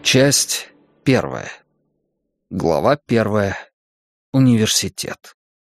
Часть первая. Глава первая. Университет.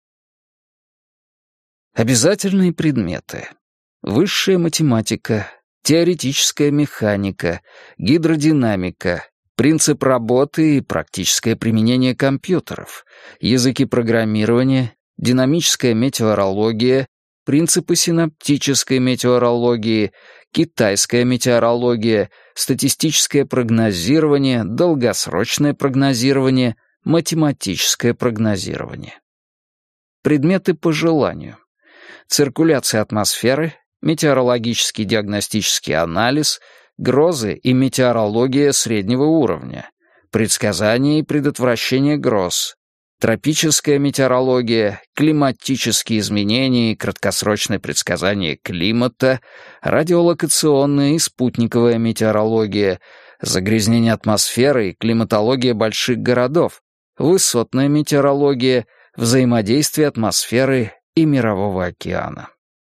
Обязательные предметы. Высшая математика, теоретическая механика, гидродинамика, принцип работы и практическое применение компьютеров, языки программирования, динамическая метеорология, принципы синаптической метеорологии, китайская метеорология, статистическое прогнозирование, долгосрочное прогнозирование, математическое прогнозирование. Предметы по желанию. Циркуляция атмосферы, метеорологический диагностический анализ, грозы и метеорология среднего уровня, предсказание и предотвращение гроз, тропическая метеорология, климатические изменения и краткосрочное предсказание климата, радиолокационная и спутниковая метеорология, загрязнение атмосферы и климатология больших городов, высотная метеорология, взаимодействие атмосферы и Мирового океана.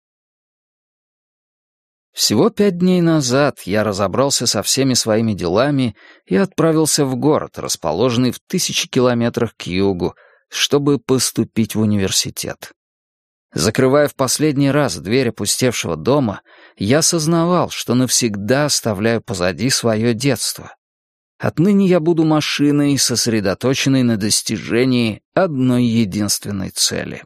Всего 5 дней назад я разобрался со всеми своими делами и отправился в город, расположенный в 1000 километрах к югу, чтобы поступить в университет. Закрывая в последний раз дверь опустевшего дома, я сознавал, что навсегда оставляю позади свое детство. Отныне я буду машиной, сосредоточенной на достижении одной единственной цели.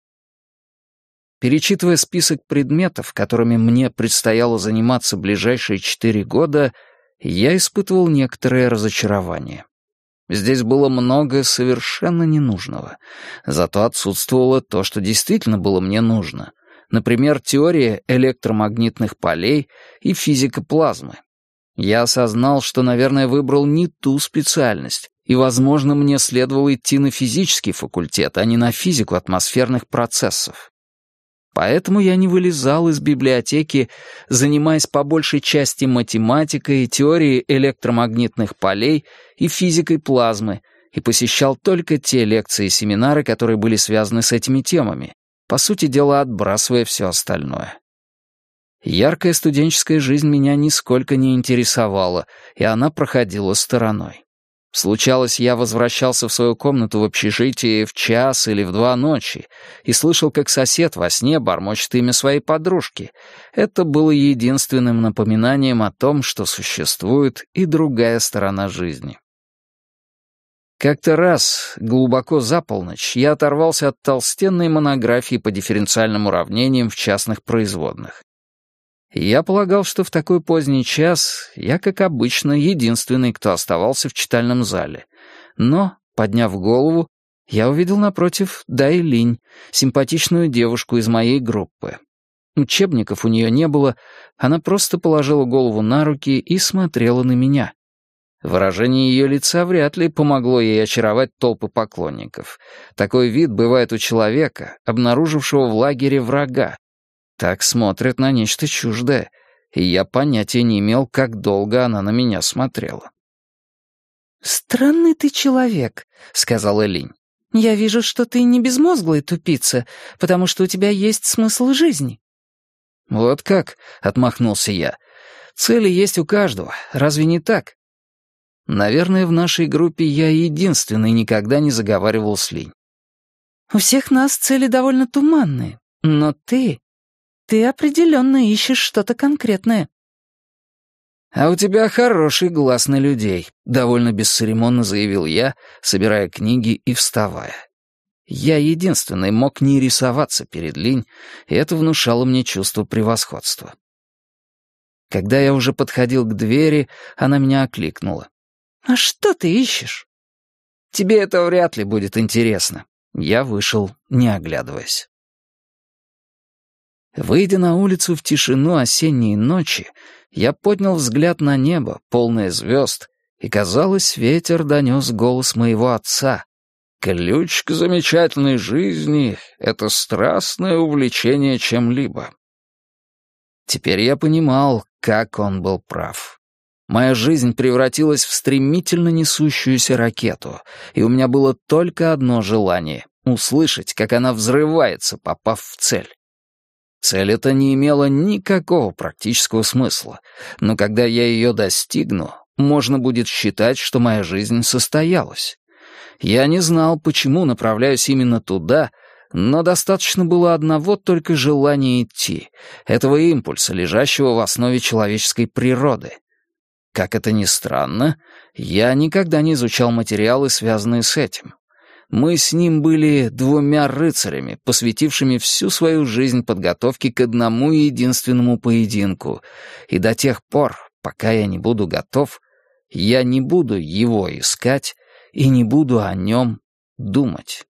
Перечитывая список предметов, которыми мне предстояло заниматься ближайшие 4 года, я испытывал некоторое разочарование. Здесь было многое совершенно ненужного, зато отсутствовало то, что действительно было мне нужно. Например, теория электромагнитных полей и физика плазмы. Я осознал, что, наверное, выбрал не ту специальность, и, возможно, мне следовало идти на физический факультет, а не на физику атмосферных процессов. Поэтому я не вылезал из библиотеки, занимаясь по большей части математикой, теорией электромагнитных полей и физикой плазмы, и посещал только те лекции и семинары, которые были связаны с этими темами, по сути дела отбрасывая все остальное. Яркая студенческая жизнь меня нисколько не интересовала, и она проходила стороной. Случалось, я возвращался в свою комнату в общежитии в 1 или в 2 ночи и слышал, как сосед во сне бормочет имя своей подружки. Это было единственным напоминанием о том, что существует и другая сторона жизни. Как-то раз, глубоко за полночь, я оторвался от толстенной монографии по дифференциальным уравнениям в частных производных. Я полагал, что в такой поздний час я, как обычно, единственный, кто оставался в читальном зале. Но, подняв голову, я увидел напротив Дай Линь, симпатичную девушку из моей группы. Учебников у нее не было, она просто положила голову на руки и смотрела на меня. Выражение ее лица вряд ли помогло ей очаровать толпы поклонников. Такой вид бывает у человека, обнаружившего в лагере врага. Так смотрят на нечто чуждое, и я понятия не имел, как долго она на меня смотрела. «Странный ты человек», — сказала Линь. «Я вижу, что ты не безмозглый тупица, потому что у тебя есть смысл жизни». «Вот как?» — отмахнулся я. «Цели есть у каждого, разве не так?» Наверное, в нашей группе я единственный никогда не заговаривал с Линь. «У всех нас цели довольно туманные, но ты определенно ищешь что-то конкретное». «А у тебя хороший глаз на людей», — довольно бесцеремонно заявил я, собирая книги и вставая. Я единственный мог не рисоваться перед Линь, и это внушало мне чувство превосходства. Когда я уже подходил к двери, она меня окликнула. «А что ты ищешь?» «Тебе это вряд ли будет интересно». Я вышел, не оглядываясь. Выйдя на улицу в тишину осенней ночи, я поднял взгляд на небо, полное звезд, и, казалось, ветер донес голос моего отца. «Ключ к замечательной жизни — это страстное увлечение чем-либо». Теперь я понимал, как он был прав. Моя жизнь превратилась в стремительно несущуюся ракету, и у меня было только одно желание — услышать, как она взрывается, попав в цель. Цель эта не имела никакого практического смысла, но когда я ее достигну, можно будет считать, что моя жизнь состоялась. Я не знал, почему направляюсь именно туда, но достаточно было одного только желания идти, этого импульса, лежащего в основе человеческой природы. Как это ни странно, я никогда не изучал материалы, связанные с этим. Мы с ним были двумя рыцарями, посвятившими всю свою жизнь подготовке к одному единственному поединку, и до тех пор, пока я не буду готов, я не буду его искать и не буду о нем думать.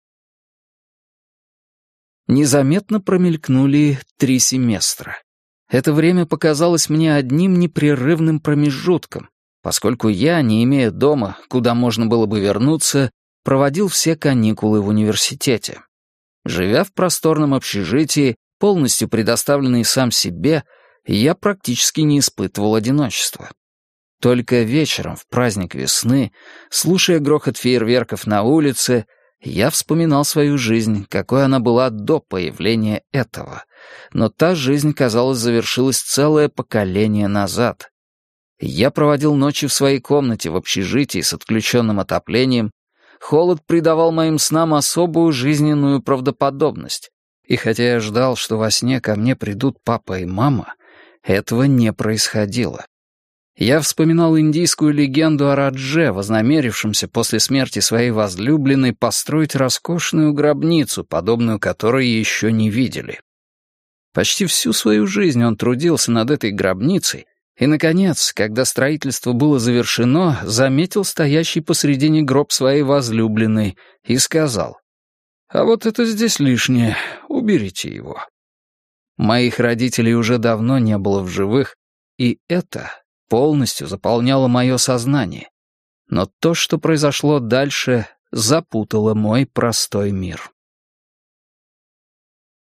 Незаметно промелькнули 3 семестра. Это время показалось мне одним непрерывным промежутком, поскольку я, не имея дома, куда можно было бы вернуться, проводил все каникулы в университете. Живя в просторном общежитии, полностью предоставленный сам себе, я практически не испытывал одиночества. Только вечером, в праздник весны, слушая грохот фейерверков на улице, я вспоминал свою жизнь, какой она была до появления этого. Но та жизнь, казалось, завершилась целое поколение назад. Я проводил ночи в своей комнате в общежитии с отключенным отоплением. Холод придавал моим снам особую жизненную правдоподобность. И хотя я ждал, что во сне ко мне придут папа и мама, этого не происходило. Я вспоминал индийскую легенду о Радже, вознамерившемся после смерти своей возлюбленной построить роскошную гробницу, подобную которой еще не видели. Почти всю свою жизнь он трудился над этой гробницей, и, наконец, когда строительство было завершено, заметил стоящий посредине гроб своей возлюбленной и сказал: «А вот это здесь лишнее, уберите его». Моих родителей уже давно не было в живых, и это полностью заполняло мое сознание. Но то, что произошло дальше, запутало мой простой мир.